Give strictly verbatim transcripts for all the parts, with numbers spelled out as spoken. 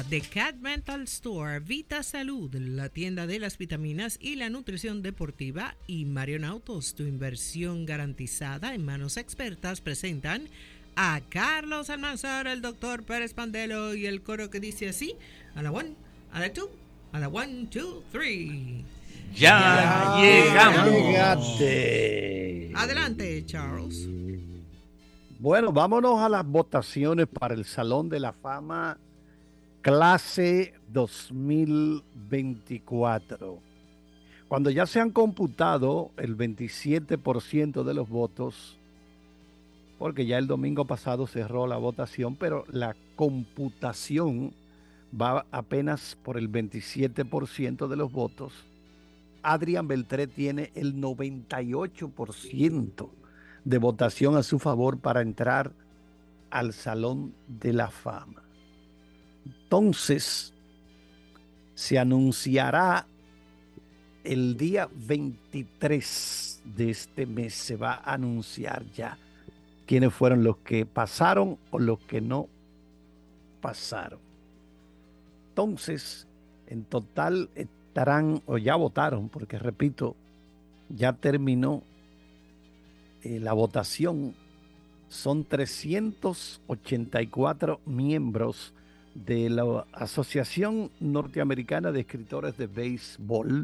The Cat Rental Store, Vita Salud, la tienda de las vitaminas y la nutrición deportiva, y Marion Autos, tu inversión garantizada en manos expertas, presentan a Carlos Almanzar, el doctor Pérez Pandelo y el coro que dice así: a la one, a la two, a la one, two, three. Ya, ya llegamos. Llegate. Adelante, Charles. Bueno, vámonos a las votaciones para el Salón de la Fama Clase dos mil veinticuatro. Cuando ya se han computado el veintisiete por ciento de los votos, porque ya el domingo pasado cerró la votación, pero la computación va apenas por el veintisiete por ciento de los votos, Adrián Beltré tiene el noventa y ocho por ciento de votación a su favor para entrar al Salón de la Fama. Entonces, se anunciará el día veintitrés de este mes, se va a anunciar ya quiénes fueron los que pasaron o los que no pasaron. Entonces, en total estarán, o ya votaron, porque repito, ya terminó eh, la votación. Son trescientos ochenta y cuatro miembros de la Asociación Norteamericana de Escritores de Béisbol.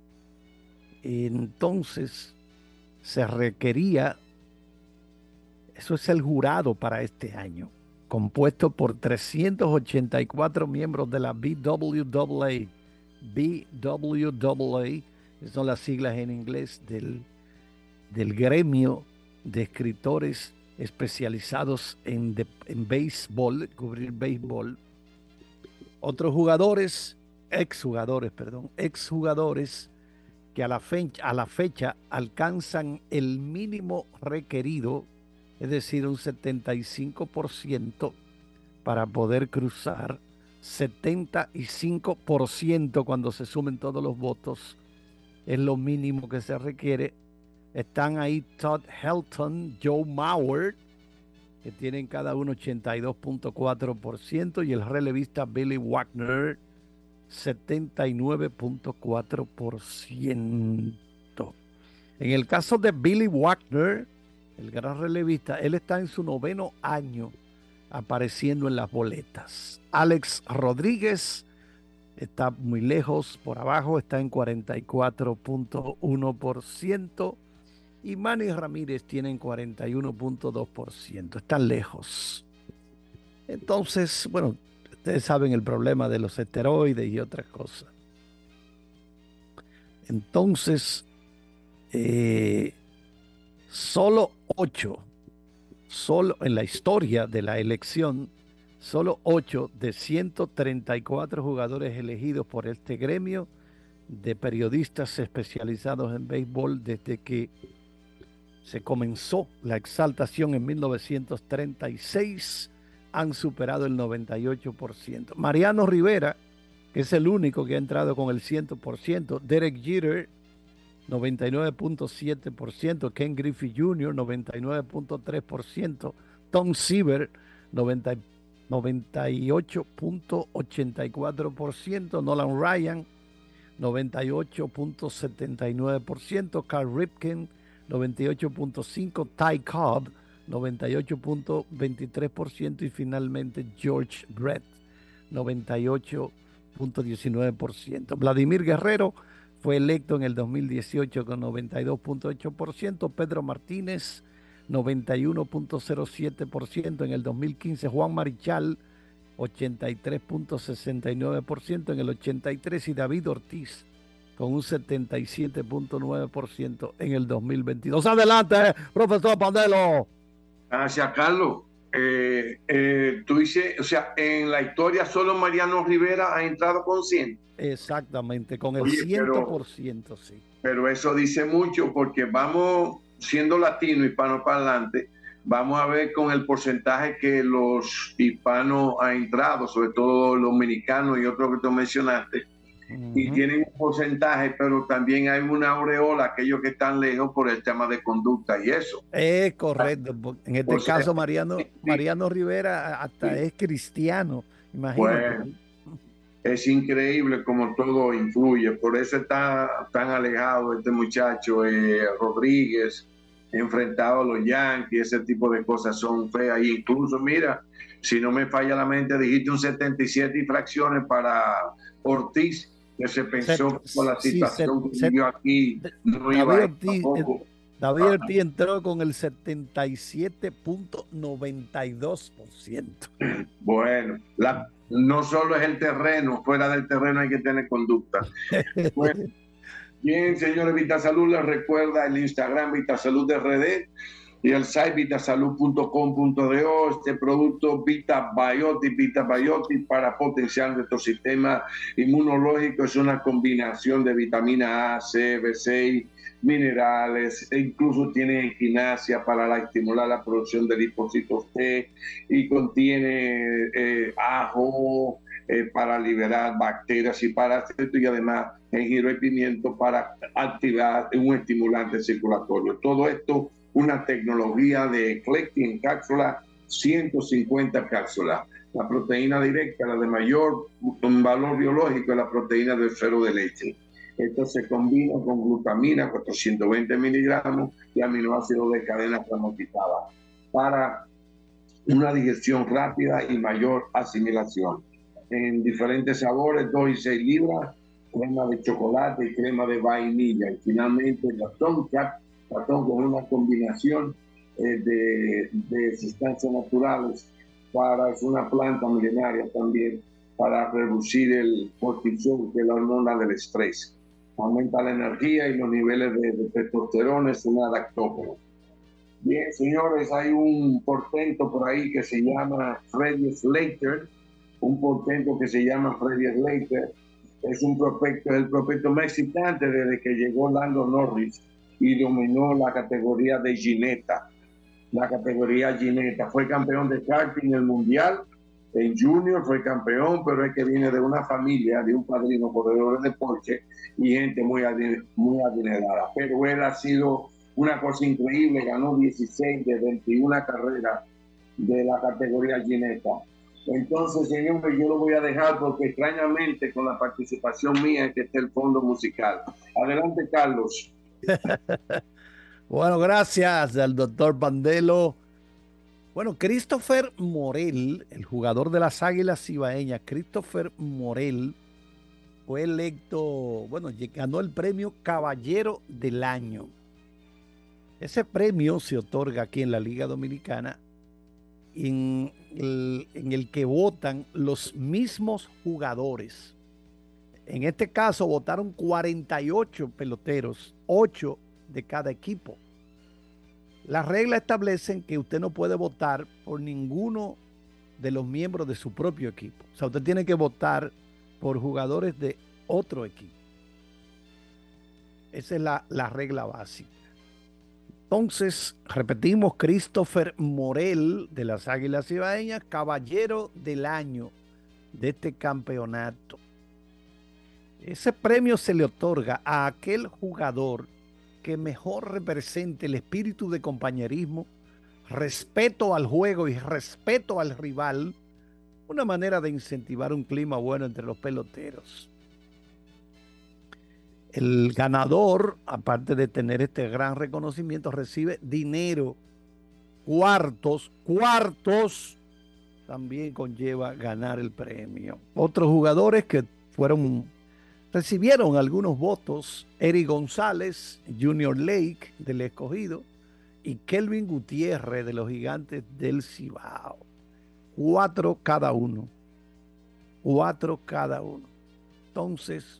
Entonces, se requería, eso es el jurado para este año, compuesto por trescientos ochenta y cuatro miembros de la B W A A. B W A A, son las siglas en inglés del, del gremio de escritores especializados en, de, en béisbol, cubrir béisbol. Otros jugadores, exjugadores, perdón, exjugadores que a la, fecha, a la fecha alcanzan el mínimo requerido, es decir, un setenta y cinco por ciento para poder cruzar, setenta y cinco por ciento cuando se sumen todos los votos, es lo mínimo que se requiere. Están ahí Todd Helton, Joe Mauer, que tienen cada uno ochenta y dos punto cuatro por ciento, y el relevista Billy Wagner, setenta y nueve punto cuatro por ciento. En el caso de Billy Wagner, el gran relevista, él está en su noveno año apareciendo en las boletas. Alex Rodríguez está muy lejos, por abajo, está en cuarenta y cuatro punto uno por ciento. Y Manny Ramírez tienen cuarenta y uno punto dos por ciento. Están lejos. Entonces, bueno, ustedes saben el problema de los esteroides y otras cosas. Entonces, eh, solo ocho, solo en la historia de la elección, solo ocho de ciento treinta y cuatro jugadores elegidos por este gremio de periodistas especializados en béisbol desde que se comenzó la exaltación en mil novecientos treinta y seis, han superado el noventa y ocho por ciento. Mariano Rivera, que es el único que ha entrado con el cien por ciento. Derek Jeter, noventa y nueve punto siete por ciento. Ken Griffey junior, noventa y nueve punto tres por ciento. Tom Seaver, noventa, noventa y ocho punto ochenta y cuatro por ciento. Nolan Ryan, noventa y ocho punto setenta y nueve por ciento. Cal Ripken, noventa y ocho punto cinco por ciento. Ty Cobb, noventa y ocho punto veintitrés por ciento. Y finalmente George Brett, noventa y ocho punto diecinueve por ciento. Vladimir Guerrero fue electo en el dos mil dieciocho con noventa y dos punto ocho por ciento. Pedro Martínez, noventa y uno punto cero siete por ciento en el dos mil quince. Juan Marichal, ochenta y tres punto sesenta y nueve por ciento en el ochenta y tres. Y David Ortiz, con un setenta y siete punto nueve por ciento en el dos mil veintidós. Adelante, profesor Pandelo. Gracias, Carlos. Eh, eh, tú dices, o sea, en la historia solo Mariano Rivera ha entrado con cien. Exactamente, con el Oye, cien por ciento, sí. Pero eso dice mucho, porque vamos, siendo latino, hispano parlante, vamos a ver con el porcentaje que los hispanos han entrado, sobre todo los dominicanos y otros que tú mencionaste, uh-huh. Y tienen un porcentaje, pero también hay una aureola, aquellos que están lejos por el tema de conducta y eso. Es correcto. En este pues, caso, eh, Mariano, sí. Mariano Rivera hasta sí. es cristiano, imagínate. Bueno, Es increíble como todo influye, por eso está tan alejado este muchacho eh, Rodríguez, enfrentado a los Yankees, ese tipo de cosas son feas. Y incluso, mira, si no me falla la mente, dijiste un setenta y siete infracciones para Ortiz, que se pensó set, por la situación sí, set, que vivió aquí, no David iba Ortiz, tampoco. David Ortiz entró con el setenta y siete punto noventa y dos por ciento. Bueno, la, no solo es el terreno, fuera del terreno hay que tener conducta. Bueno, bien, señores, Vitasalud les recuerda el Instagram Vitasalud R D y el site vitasalud punto com punto do. Este producto VitaBiotic, VitaBiotic para potenciar nuestro sistema inmunológico es una combinación de vitamina A, C, B seis, minerales, e incluso tiene gimnasia para la, estimular la producción de linfocitos T y contiene eh, ajo eh, para liberar bacterias y parásitos y además jengibre y pimiento para activar un estimulante circulatorio. Todo esto una tecnología de Eclecti en cápsula, ciento cincuenta cápsulas. La proteína directa, la de mayor valor biológico, es la proteína del suero de leche. Esto se combina con glutamina, cuatrocientos veinte miligramos, y aminoácidos de cadena cromatizada para una digestión rápida y mayor asimilación. En diferentes sabores, dos y seis libras, crema de chocolate y crema de vainilla. Y finalmente, la Tomcat, la Tomcat es una combinación eh, de, de sustancias naturales para, es una planta milenaria también, para reducir el cortisol, que es la hormona del estrés. Aumenta la energía y los niveles de, de testosterona, es un adaptógeno. Bien, señores, hay un portento por ahí que se llama Freddy Slater, un portento que se llama Freddy Slater, es un prospecto, es el prospecto más excitante desde que llegó Lando Norris y dominó la categoría de Gineta, la categoría Gineta. Fue campeón de karting en el mundial, en junior fue campeón, pero es que viene de una familia, de un padrino corredor de Porsche y gente muy, muy adinerada. Pero él ha sido una cosa increíble, ganó dieciséis de veintiuna carreras de la categoría Gineta. Entonces, señores, yo lo voy a dejar porque extrañamente con la participación mía es que está el fondo musical. Adelante, Carlos. Bueno, gracias al doctor Pandelo. Bueno, Christopher Morel, el jugador de las Águilas Cibaeñas, Christopher Morel, fue electo, bueno, ganó el premio Caballero del Año. Ese premio se otorga aquí en la Liga Dominicana, en el, en el que votan los mismos jugadores. En este caso votaron cuarenta y ocho peloteros, ocho de cada equipo. Las reglas establecen que usted no puede votar por ninguno de los miembros de su propio equipo. O sea, usted tiene que votar por jugadores de otro equipo. Esa es la, la regla básica. Entonces, repetimos, Christopher Morel de las Águilas Cibaeñas, caballero del año de este campeonato. Ese premio se le otorga a aquel jugador que mejor represente el espíritu de compañerismo, respeto al juego y respeto al rival, una manera de incentivar un clima bueno entre los peloteros. El ganador, aparte de tener este gran reconocimiento, recibe dinero, cuartos, cuartos, también conlleva ganar el premio. Otros jugadores que fueron, recibieron algunos votos, Eric González, Junior Lake del Escogido y Kelvin Gutiérrez de los Gigantes del Cibao. Cuatro cada uno. Cuatro cada uno. Entonces,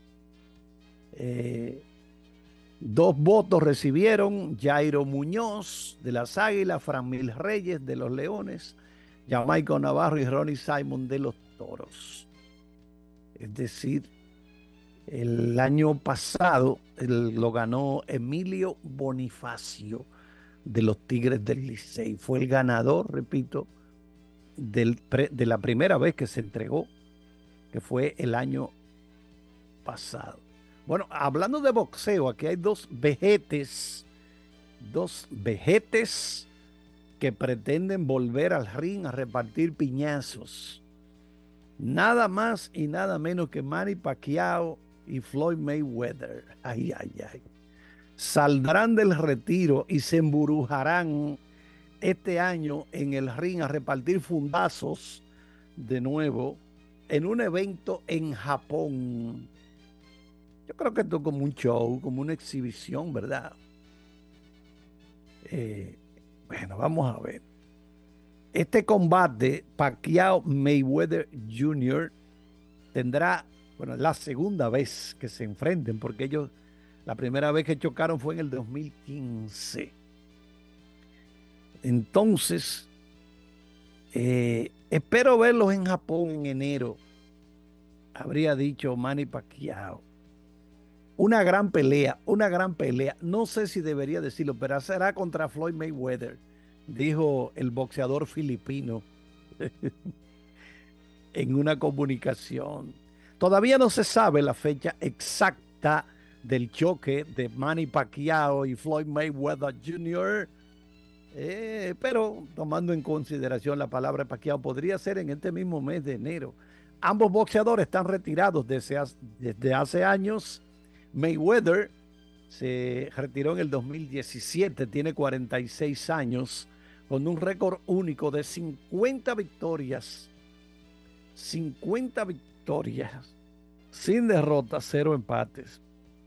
Eh, dos votos recibieron Jairo Muñoz de las Águilas, Franmil Reyes de los Leones, Jamaico Navarro y Ronnie Simon de los Toros. Es decir, el año pasado el, lo ganó Emilio Bonifacio de los Tigres del Licey. Fue el ganador, repito, del pre, de la primera vez que se entregó, que fue el año pasado. Bueno, hablando de boxeo, aquí hay dos vejetes, dos vejetes que pretenden volver al ring a repartir piñazos. Nada más y nada menos que Manny Pacquiao y Floyd Mayweather. Ay, ay, ay. Saldrán del retiro y se embrujarán este año en el ring a repartir fundazos de nuevo en un evento en Japón. Yo creo que esto es como un show, como una exhibición, ¿verdad? Eh, bueno, vamos a ver. Este combate, Pacquiao-Mayweather junior, tendrá, bueno, la segunda vez que se enfrenten, porque ellos, la primera vez que chocaron fue en el dos mil quince. Entonces, eh, espero verlos en Japón en enero, habría dicho Manny Pacquiao. Una gran pelea, una gran pelea. No sé si debería decirlo, pero será contra Floyd Mayweather, dijo el boxeador filipino en una comunicación. Todavía no se sabe la fecha exacta del choque de Manny Pacquiao y Floyd Mayweather junior, eh, pero tomando en consideración la palabra Pacquiao, podría ser en este mismo mes de enero. Ambos boxeadores están retirados desde hace, desde hace años. Mayweather se retiró en el dos mil diecisiete, tiene cuarenta y seis años, con un récord único de cincuenta victorias, cincuenta victorias, sin derrotas, cero empates.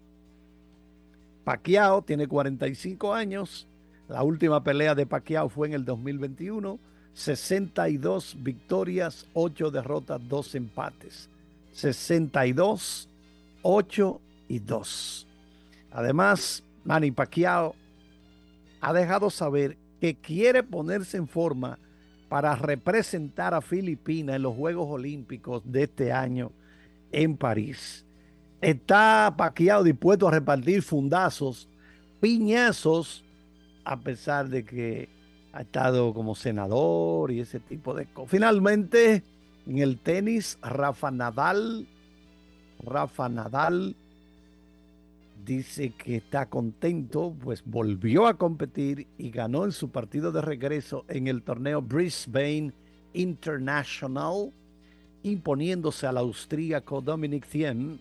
Pacquiao tiene cuarenta y cinco años, la última pelea de Pacquiao fue en el dos mil veintiuno, sesenta y dos victorias, ocho derrotas, dos empates, sesenta y dos, ocho y dos. Además, Manny Pacquiao ha dejado saber que quiere ponerse en forma para representar a Filipinas en los Juegos Olímpicos de este año en París. Está Pacquiao dispuesto a repartir fundazos, piñazos, a pesar de que ha estado como senador y ese tipo de cosas. Finalmente, en el tenis, Rafa Nadal, Rafa Nadal dice que está contento, pues volvió a competir y ganó en su partido de regreso en el torneo Brisbane International, imponiéndose al austríaco Dominic Thiem.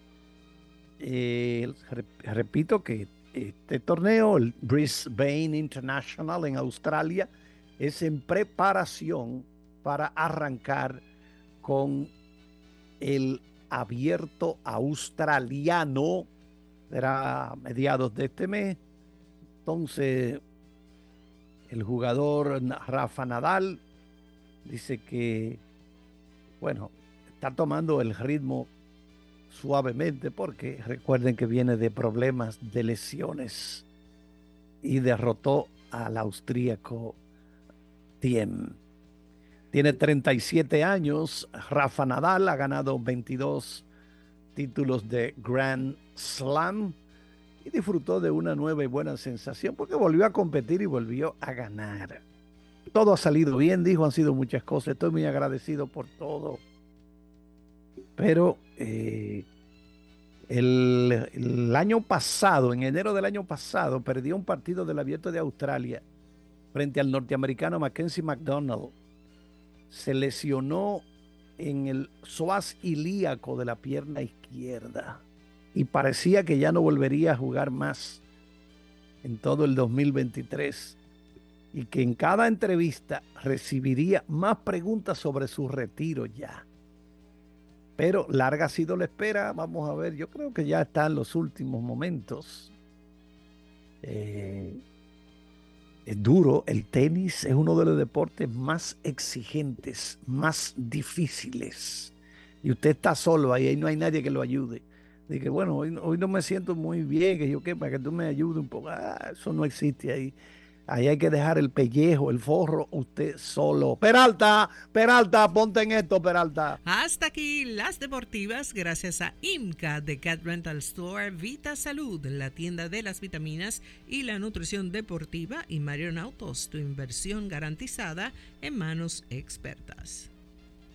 Eh, repito que este torneo, el Brisbane International en Australia, es en preparación para arrancar con el Abierto Australiano. Será a mediados de este mes. Entonces, el jugador Rafa Nadal dice que, bueno, está tomando el ritmo suavemente porque recuerden que viene de problemas de lesiones y derrotó al austríaco Thiem. Tiene treinta y siete años. Rafa Nadal ha ganado veintidós títulos de Grand Slam y disfrutó de una nueva y buena sensación porque volvió a competir y volvió a ganar. Todo ha salido bien, dijo, han sido muchas cosas, estoy muy agradecido por todo. Pero eh, el, el año pasado, en enero del año pasado, perdió un partido del Abierto de Australia frente al norteamericano Mackenzie McDonald. Se lesionó en el psoas ilíaco de la pierna izquierda y parecía que ya no volvería a jugar más en todo el dos mil veintitrés y que en cada entrevista recibiría más preguntas sobre su retiro ya. Pero larga ha sido la espera, vamos a ver, yo creo que ya está en los últimos momentos. Eh, es duro, el tenis es uno de los deportes más exigentes, más difíciles. Y usted está solo ahí, ahí no hay nadie que lo ayude. Dije, bueno, hoy, hoy no me siento muy bien, que yo qué, para que tú me ayudes un poco. Ah, eso no existe ahí. Ahí hay que dejar el pellejo, el forro, usted solo. Peralta, Peralta, ponte en esto, Peralta. Hasta aquí las deportivas, gracias a IMCA de Cat Rental Store, Vita Salud, la tienda de las vitaminas y la nutrición deportiva, y Marion Autos, tu inversión garantizada en manos expertas.